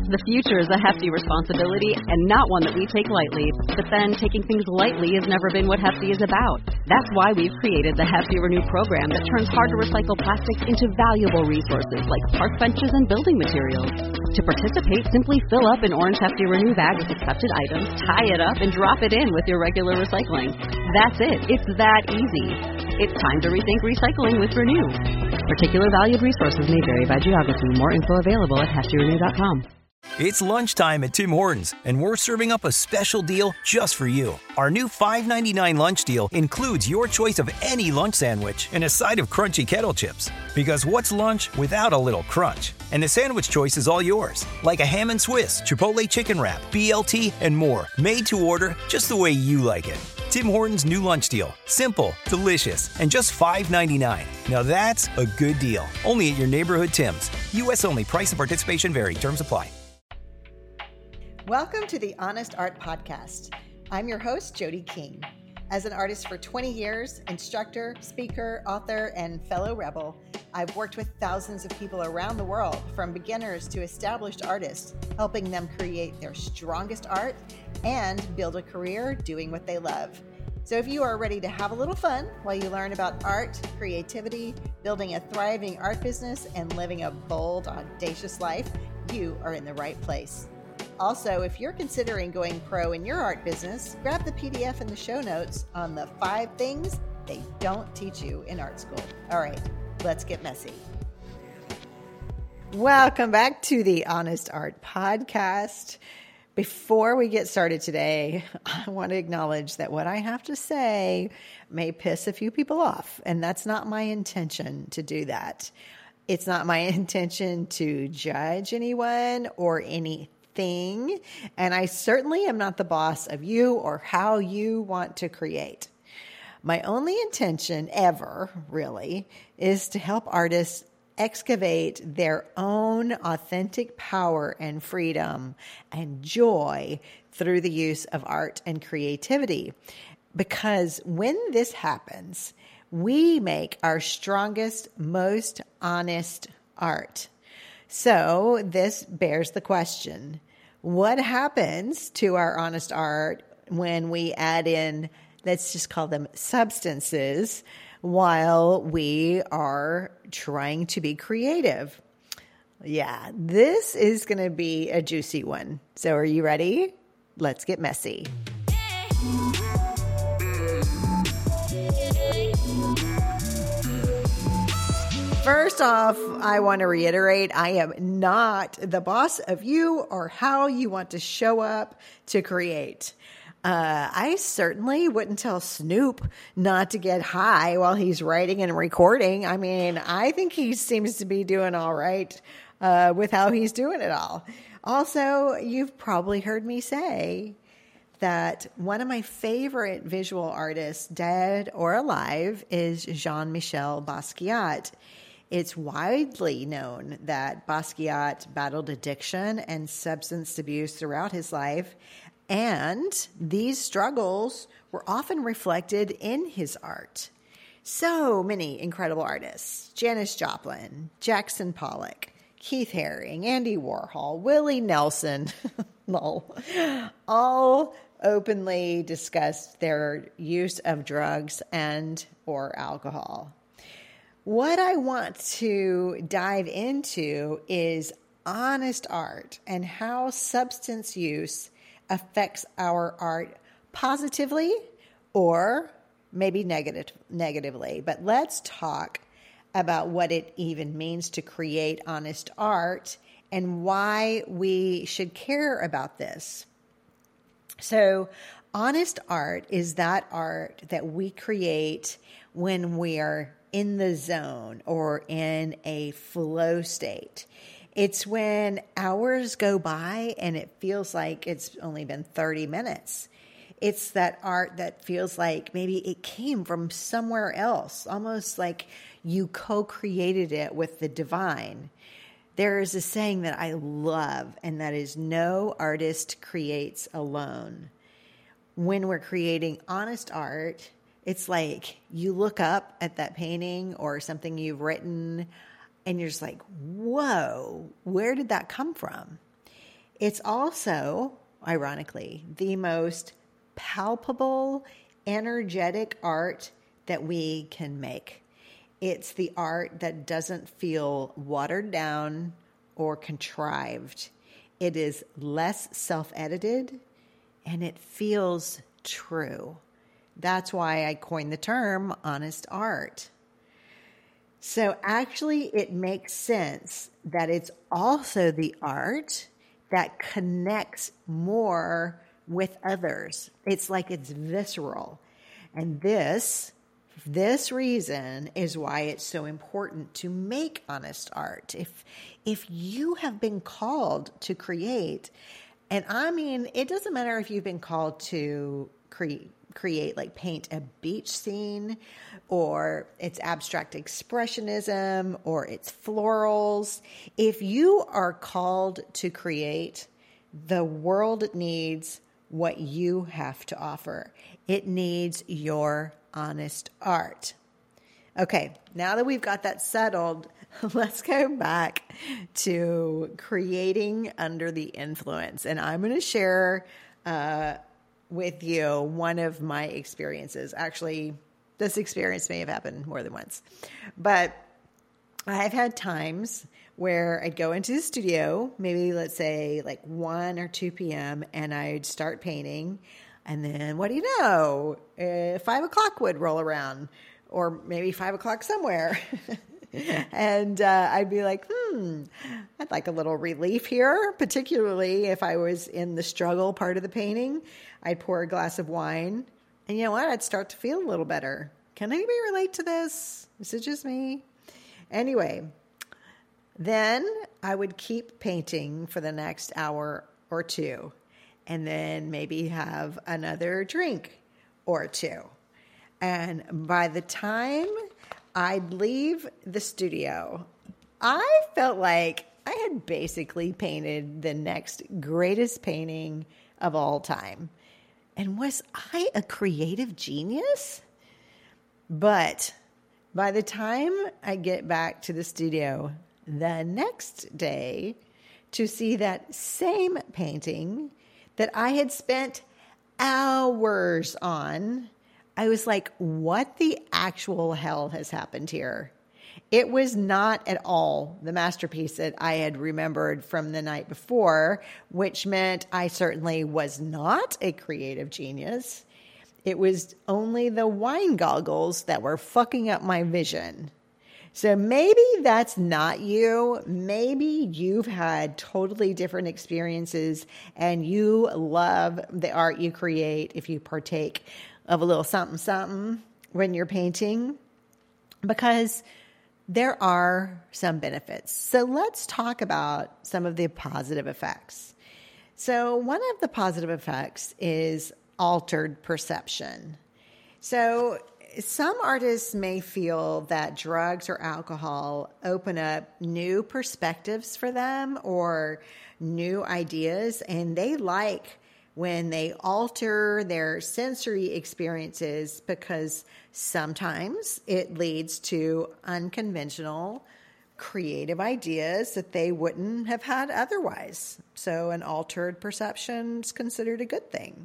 The future is a hefty responsibility and not one that we take lightly. But then taking things lightly has never been what Hefty is about. That's why we've created the Hefty Renew program that turns hard-to-recycle plastics into valuable resources like park benches and building materials. To participate, simply fill up an orange Hefty Renew bag with accepted items, tie it up, and drop it in with your regular recycling. That's it. It's that easy. It's time to rethink recycling with Renew. Particular valued resources may vary by geography. More info available at heftyrenew.com. It's lunchtime at Tim Hortons, and we're serving up a special deal just for you. Our new $5.99 lunch deal includes your choice of any lunch sandwich and a side of crunchy kettle chips. Because what's lunch without a little crunch? And the sandwich choice is all yours, like a ham and Swiss, Chipotle chicken wrap, BLT, and more, made to order just the way you like it. Tim Hortons' new lunch deal. Simple, delicious, and just $5.99. Now that's a good deal. Only at your neighborhood Tim's. U.S. only. Price and participation vary. Terms apply. Welcome to the Honest Art Podcast. I'm your host, Jody King. As an artist for 20 years, instructor, speaker, author, and fellow rebel, I've worked with thousands of people around the world, from beginners to established artists, helping them create their strongest art and build a career doing what they love. So if you are ready to have a little fun while you learn about art, creativity, building a thriving art business, and living a bold, audacious life, you are in the right place. Also, if you're considering going pro in your art business, grab the PDF in the show notes on the 5 things they don't teach you in art school. All right, let's get messy. Welcome back to the Honest Art Podcast. Before we get started today, I want to acknowledge that what I have to say may piss a few people off, and that's not my intention to do that. It's not my intention to judge anyone or anything. And I certainly am not the boss of you or how you want to create. My only intention ever, really, is to help artists excavate their own authentic power and freedom and joy through the use of art and creativity. Because when this happens, we make our strongest, most honest art. So this bears the question: what happens to our honest art when we add in, let's just call them substances, while we are trying to be creative? Yeah, this is going to be a juicy one. So are you ready? Let's get messy. First off, I want to reiterate, I am not the boss of you or how you want to show up to create. I certainly wouldn't tell Snoop not to get high while he's writing and recording. I mean, I think he seems to be doing all right with how he's doing it all. Also, you've probably heard me say that one of my favorite visual artists, dead or alive, is Jean-Michel Basquiat. It's widely known that Basquiat battled addiction and substance abuse throughout his life, and these struggles were often reflected in his art. So many incredible artists: Janis Joplin, Jackson Pollock, Keith Haring, Andy Warhol, Willie Nelson, all openly discussed their use of drugs and or alcohol. What I want to dive into is honest art and how substance use affects our art positively or maybe negatively. But let's talk about what it even means to create honest art and why we should care about this. So, honest art is that art that we create when we are in the zone or in a flow state. It's when hours go by and it feels like it's only been 30 minutes. It's that art that feels like maybe it came from somewhere else, almost like you co-created it with the divine. There is a saying that I love, and that is, no artist creates alone. When we're creating honest art, it's like you look up at that painting or something you've written and you're just like, whoa, where did that come from? It's also, ironically, the most palpable, energetic art that we can make. It's the art that doesn't feel watered down or contrived. It is less self-edited and it feels true. That's why I coined the term honest art. So actually, it makes sense that it's also the art that connects more with others. It's like it's visceral. And this reason is why it's so important to make honest art. If you have been called to create, and I mean, it doesn't matter if you've been called to create, like paint a beach scene, or it's abstract expressionism, or it's florals. If you are called to create, the world needs what you have to offer. It needs your honest art. Okay, now that we've got that settled, let's go back to creating under the influence. And I'm going to share with you one of my experiences. Actually, this experience may have happened more than once. But I've had times where I'd go into the studio, maybe let's say like 1 or 2 p.m., and I'd start painting. And then, what do you know, 5 o'clock would roll around, or maybe 5 o'clock somewhere. And I'd be like, I'd like a little relief here, particularly if I was in the struggle part of the painting. I'd pour a glass of wine, and you know what? I'd start to feel a little better. Can anybody relate to this? Is it just me? Anyway, then I would keep painting for the next hour or two, and then maybe have another drink or two. And by the time I'd leave the studio, I felt like I had basically painted the next greatest painting of all time. And was I a creative genius? But by the time I get back to the studio the next day to see that same painting that I had spent hours on, I was like, what the actual hell has happened here? It was not at all the masterpiece that I had remembered from the night before, which meant I certainly was not a creative genius. It was only the wine goggles that were fucking up my vision. So maybe that's not you. Maybe you've had totally different experiences and you love the art you create if you partake of a little something when you're painting, because there are some benefits. So let's talk about some of the positive effects. So one of the positive effects is altered perception. So some artists may feel that drugs or alcohol open up new perspectives for them or new ideas, and they like when they alter their sensory experiences because sometimes it leads to unconventional, creative ideas that they wouldn't have had otherwise. So an altered perception is considered a good thing.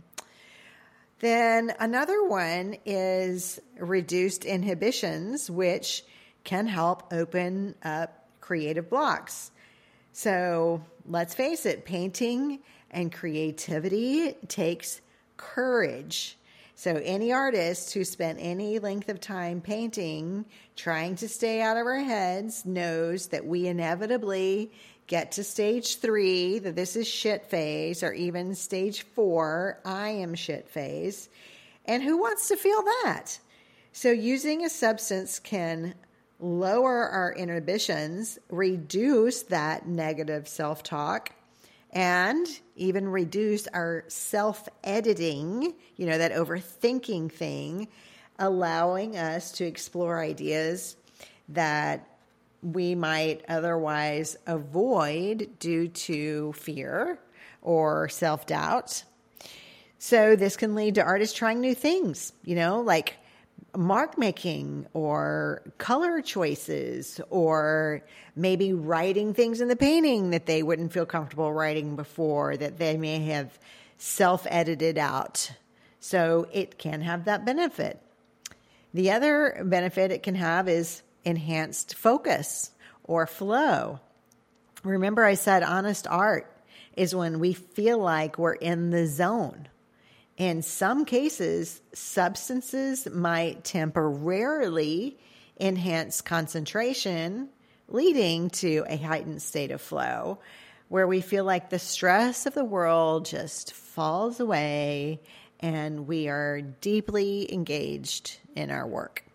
Then another one is reduced inhibitions, which can help open up creative blocks. So let's face it, painting and creativity takes courage. So any artist who spent any length of time painting, trying to stay out of our heads, knows that we inevitably get to stage 3, that this is shit phase, or even stage 4, I am shit phase. And who wants to feel that? So using a substance can lower our inhibitions, reduce that negative self-talk, and even reduce our self-editing, that overthinking thing, allowing us to explore ideas that we might otherwise avoid due to fear or self-doubt. So this can lead to artists trying new things, like mark making or color choices, or maybe writing things in the painting that they wouldn't feel comfortable writing before, that they may have self-edited out. So it can have that benefit. The other benefit it can have is enhanced focus or flow. Remember, I said honest art is when we feel like we're in the zone. In some cases, substances might temporarily enhance concentration, leading to a heightened state of flow, where we feel like the stress of the world just falls away and we are deeply engaged in our work.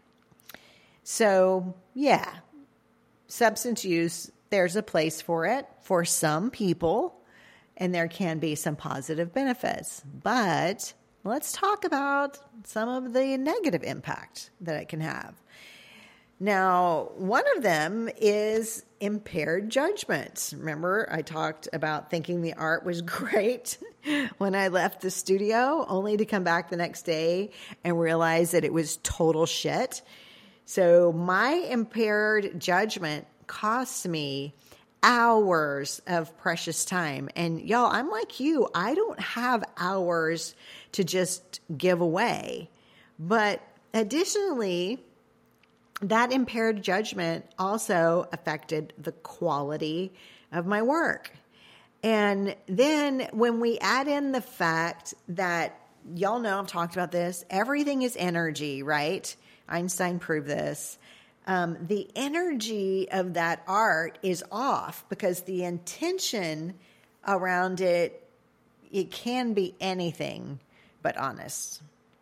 So, yeah, substance use, there's a place for it for some people, and there can be some positive benefits. But let's talk about some of the negative impact that it can have. Now, one of them is impaired judgment. Remember, I talked about thinking the art was great when I left the studio, only to come back the next day and realize that it was total shit. So my impaired judgment costs me hours of precious time. And y'all, I'm like you. I don't have hours to just give away. But additionally, that impaired judgment also affected the quality of my work. And then when we add in the fact that, y'all know I've talked about this, everything is energy, right? Einstein proved this. The energy of that art is off because the intention around it, it can be anything but honest.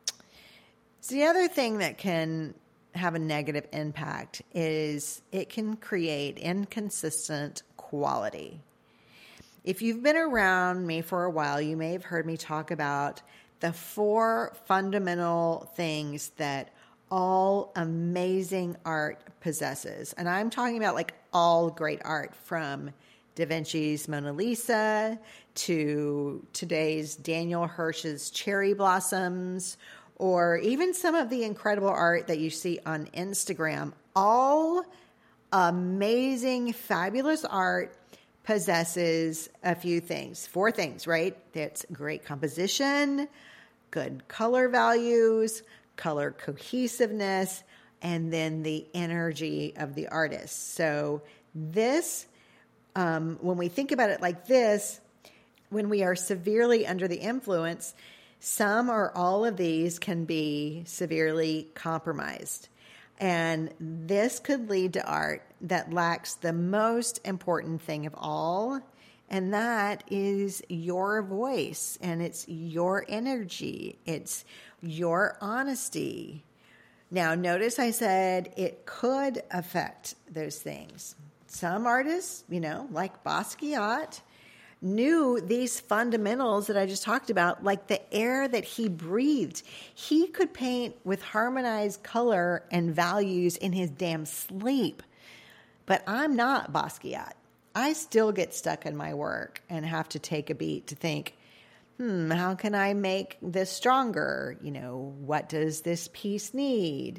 So the other thing that can have a negative impact is it can create inconsistent quality. If you've been around me for a while, you may have heard me talk about the 4 fundamental things that all amazing art possesses. And I'm talking about like all great art, from Da Vinci's Mona Lisa to today's Daniel Hirsch's cherry blossoms, or even some of the incredible art that you see on Instagram. All amazing, fabulous art possesses a few things, 4 things, right? That's great composition, good color values, color cohesiveness, and then the energy of the artist. So this, when we think about it like this, when we are severely under the influence, some or all of these can be severely compromised. And this could lead to art that lacks the most important thing of all, and that is your voice, and it's your energy. It's your honesty. Now, notice I said it could affect those things. Some artists, like Basquiat, knew these fundamentals that I just talked about, like the air that he breathed. He could paint with harmonized color and values in his damn sleep. But I'm not Basquiat. I still get stuck in my work and have to take a beat to think, how can I make this stronger? What does this piece need?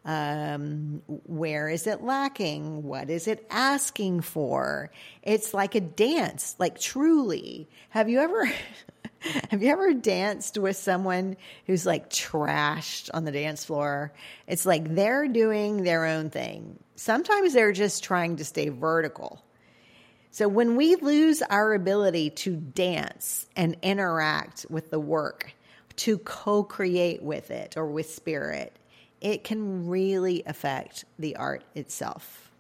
Where is it lacking? What is it asking for? It's like a dance, like truly. Have you ever danced with someone who's like trashed on the dance floor? It's like they're doing their own thing. Sometimes they're just trying to stay vertical. So when we lose our ability to dance and interact with the work, to co-create with it or with spirit, it can really affect the art itself.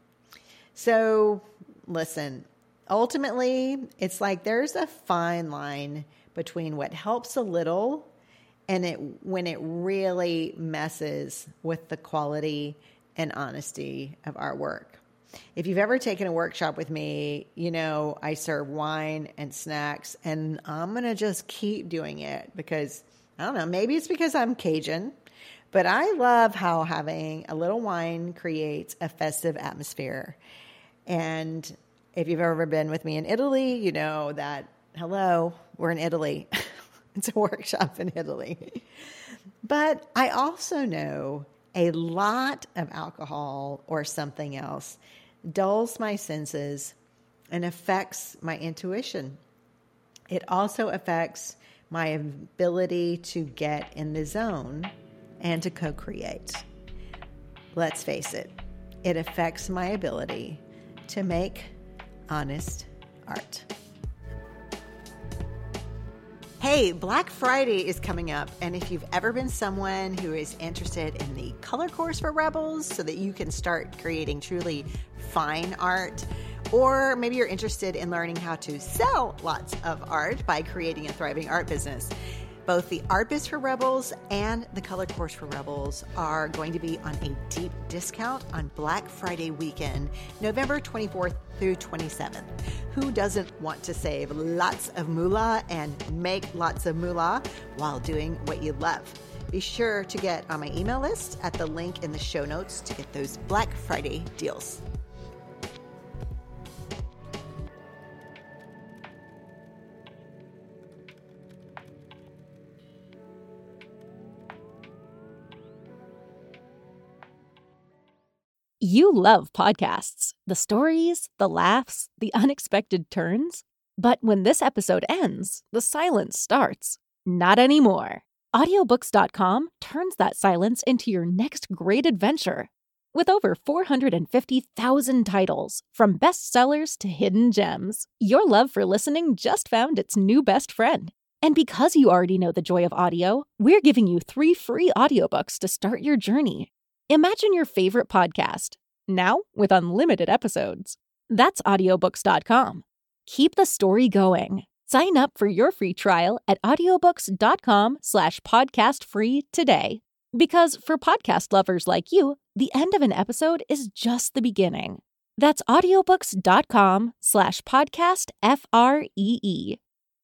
So listen, ultimately, it's like there's a fine line between what helps a little and when it really messes with the quality and honesty of our work. If you've ever taken a workshop with me, I serve wine and snacks, and I'm going to just keep doing it because, I don't know, maybe it's because I'm Cajun, but I love how having a little wine creates a festive atmosphere. And if you've ever been with me in Italy, you know that, hello, we're in Italy. It's a workshop in Italy. But I also know a lot of alcohol or something else dulls my senses and affects my intuition. It also affects my ability to get in the zone and to co-create. Let's face it, it affects my ability to make honest art. Hey, Black Friday is coming up, and if you've ever been someone who is interested in the color course for Rebels so that you can start creating truly fine art, or maybe you're interested in learning how to sell lots of art by creating a thriving art business, both the Art Biz for Rebels and the Color Course for Rebels are going to be on a deep discount on Black Friday weekend, November 24th through 27th. Who doesn't want to save lots of moolah and make lots of moolah while doing what you love? Be sure to get on my email list at the link in the show notes to get those Black Friday deals. You love podcasts, the stories, the laughs, the unexpected turns. But when this episode ends, the silence starts. Not anymore. Audiobooks.com turns that silence into your next great adventure. With over 450,000 titles, from bestsellers to hidden gems, your love for listening just found its new best friend. And because you already know the joy of audio, we're giving you 3 free audiobooks to start your journey. Imagine your favorite podcast, now with unlimited episodes. That's audiobooks.com. Keep the story going. Sign up for your free trial at audiobooks.com/podcastfree today. Because for podcast lovers like you, the end of an episode is just the beginning. That's audiobooks.com/podcastfree.